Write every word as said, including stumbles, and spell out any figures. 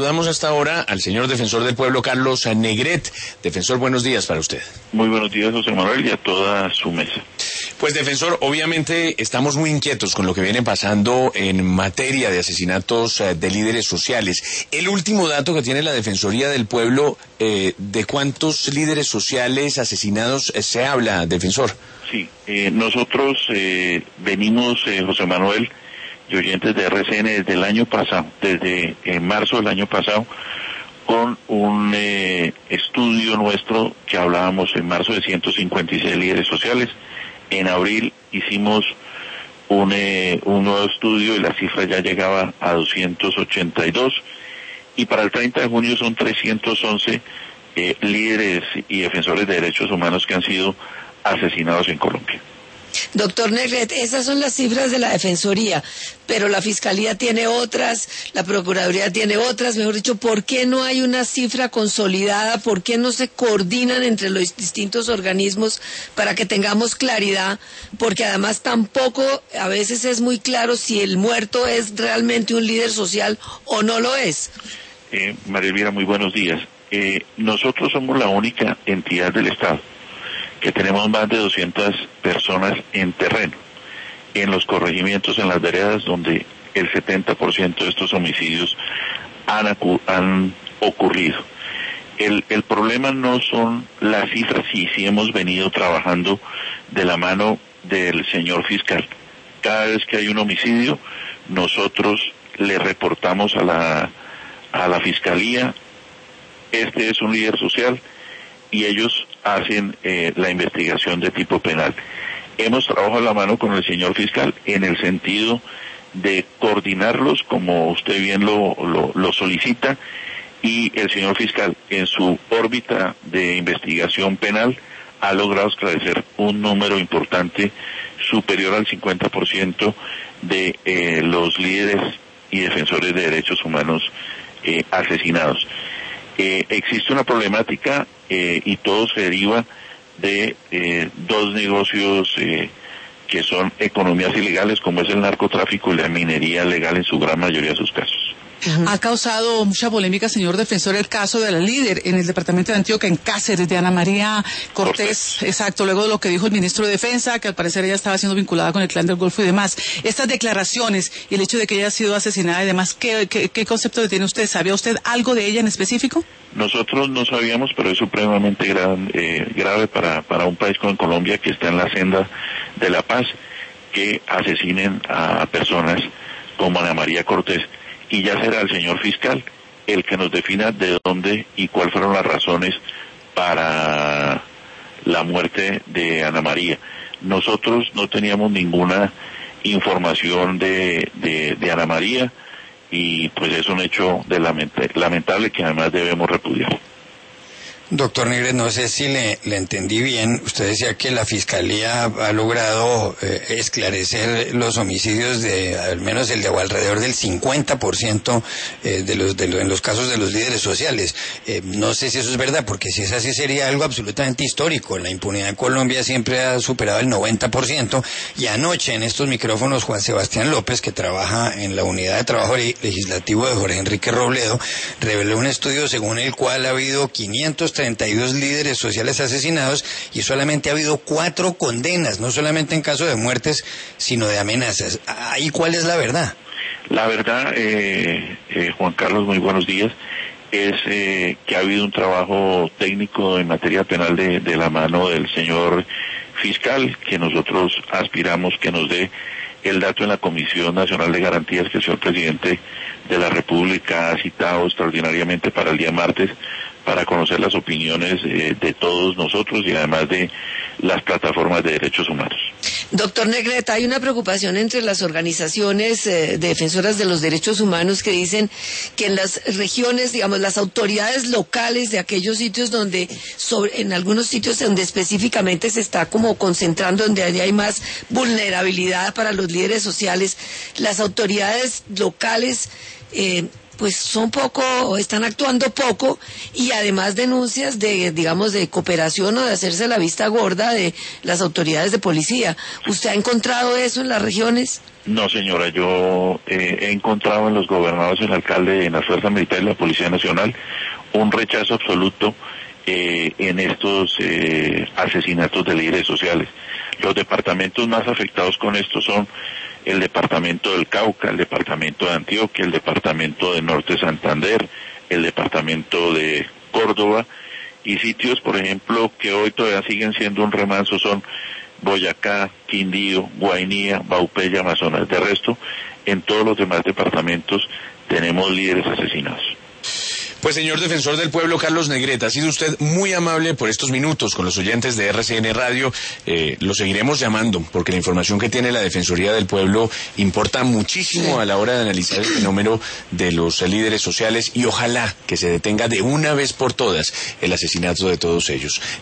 Saludamos hasta ahora al señor defensor del pueblo, Carlos Negret. Defensor, buenos días para usted. Muy buenos días, José Manuel, y a toda su mesa. Pues, defensor, obviamente estamos muy inquietos con lo que viene pasando en materia de asesinatos eh, de líderes sociales. El último dato que tiene la Defensoría del Pueblo, eh, ¿de cuántos líderes sociales asesinados eh, se habla, defensor? Sí, eh, nosotros eh, venimos, eh, José Manuel, y oyentes de R C N desde el año pasado, desde eh, marzo del año pasado, con un eh, estudio nuestro que hablábamos en marzo de ciento cincuenta y seis líderes sociales. En abril hicimos un, eh, un nuevo estudio y la cifra ya llegaba a doscientos ochenta y dos, y para el treinta de junio son trescientos once eh, líderes y defensores de derechos humanos que han sido asesinados en Colombia. Doctor Negret, esas son las cifras de la Defensoría, pero la Fiscalía tiene otras, la Procuraduría tiene otras, mejor dicho, ¿por qué no hay una cifra consolidada? ¿Por qué no se coordinan entre los distintos organismos para que tengamos claridad? Porque además tampoco a veces es muy claro si el muerto es realmente un líder social o no lo es. Eh, María Elvira, muy buenos días. Eh, nosotros somos la única entidad del Estado que tenemos más de doscientas personas en terreno, en los corregimientos, en las veredas, donde el setenta por ciento de estos homicidios han, acu- han ocurrido. El, el problema no son las cifras, sí, sí hemos venido trabajando de la mano del señor fiscal. Cada vez que hay un homicidio, nosotros le reportamos a la, a la Fiscalía, este es un líder social, y ellos hacen eh, la investigación de tipo penal. Hemos trabajado a la mano con el señor fiscal en el sentido de coordinarlos, como usted bien lo, lo, lo solicita, y el señor fiscal en su órbita de investigación penal ha logrado esclarecer un número importante, superior al cincuenta por ciento de eh, los líderes y defensores de derechos humanos eh, asesinados. Eh, existe una problemática eh, y todo se deriva de eh, dos negocios eh, que son economías ilegales, como es el narcotráfico y la minería legal en su gran mayoría de sus casos. Ha causado mucha polémica, señor defensor, el caso de la líder en el departamento de Antioquia, en Cáceres, de Ana María Cortés, Cortés, exacto, luego de lo que dijo el ministro de Defensa, que al parecer ella estaba siendo vinculada con el Clan del Golfo y demás. Estas declaraciones y el hecho de que ella ha sido asesinada y demás, ¿qué, qué, qué concepto tiene usted? ¿Sabía usted algo de ella en específico? Nosotros no sabíamos, pero es supremamente grave, eh, grave para, para un país como Colombia, que está en la senda de la paz, que asesinen a personas como Ana María Cortés. Y ya será el señor fiscal el que nos defina de dónde y cuáles fueron las razones para la muerte de Ana María. Nosotros no teníamos ninguna información de, de, de Ana María, y pues es un hecho de lament- lamentable que además debemos repudiar. Doctor Negret, no sé si le, le entendí bien. Usted decía que la Fiscalía ha logrado eh, esclarecer los homicidios de, al menos el de alrededor del cincuenta por ciento eh, de los, de los, en los casos de los líderes sociales. Eh, no sé si eso es verdad, porque si es así sería algo absolutamente histórico. La impunidad en Colombia siempre ha superado el noventa por ciento, y anoche en estos micrófonos Juan Sebastián López, que trabaja en la unidad de trabajo legislativo de Jorge Enrique Robledo, reveló un estudio según el cual ha habido quinientos treinta y dos líderes sociales asesinados y solamente ha habido cuatro condenas, no solamente en caso de muertes, sino de amenazas. ¿Ahí cuál es la verdad? La verdad, eh, eh, Juan Carlos, muy buenos días, es eh, que ha habido un trabajo técnico en materia penal de, de la mano del señor fiscal, que nosotros aspiramos que nos dé el dato en la Comisión Nacional de Garantías que el señor presidente de la República ha citado extraordinariamente para el día martes, para conocer las opiniones eh, de todos nosotros y además de las plataformas de derechos humanos. Doctor Negret, hay una preocupación entre las organizaciones eh, defensoras de los derechos humanos que dicen que en las regiones, digamos, las autoridades locales de aquellos sitios donde, sobre, en algunos sitios donde específicamente se está como concentrando, donde hay más vulnerabilidad para los líderes sociales, las autoridades locales eh, pues son poco, están actuando poco, y además denuncias de, digamos, de cooperación o de hacerse la vista gorda de las autoridades de policía. ¿Usted ha encontrado eso en las regiones? No, señora, yo eh, he encontrado en los gobernados, el alcalde, en las fuerzas militares y la Policía Nacional, un rechazo absoluto eh, en estos eh, asesinatos de líderes sociales. Los departamentos más afectados con esto son el departamento del Cauca, el departamento de Antioquia, el departamento de Norte Santander, el departamento de Córdoba, y sitios, por ejemplo, que hoy todavía siguen siendo un remanso son Boyacá, Quindío, Guainía, Baupé y Amazonas. De resto, en todos los demás departamentos tenemos líderes asesinados. Pues señor defensor del pueblo, Carlos Negrete, ha sido usted muy amable por estos minutos con los oyentes de R C N Radio. Eh, lo seguiremos llamando porque la información que tiene la Defensoría del Pueblo importa muchísimo a la hora de analizar el fenómeno de los líderes sociales y ojalá que se detenga de una vez por todas el asesinato de todos ellos.